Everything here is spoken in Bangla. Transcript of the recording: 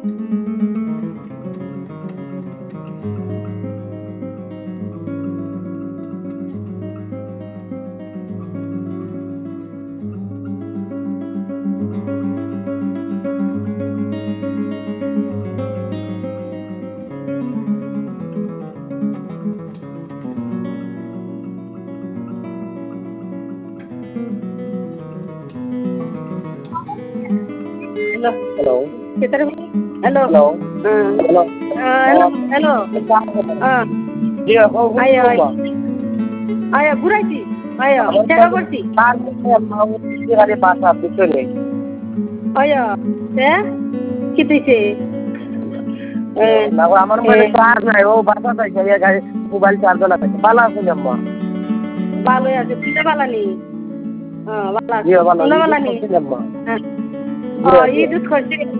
Hello. Hello. Hello. Hello. Hello. Hello. Hello. Hello. Dia kau Ayo. apa? Ayo ঘুরাইছি ayo টাকা করছি Kan mau kali bahasa betul ni. ayo কি দিছে না আমার মানে চার্জ নাই ও বাসা চাইছে এই গাড়ি মোবাইল চার্জ লাগাইছে ভালো আছে আম্মা ভালোই আছে তুই ভালো নি ভালো আছে জি ভালো তোমরা ভালো নি আম্মা হ্যাঁ ইদুত করছে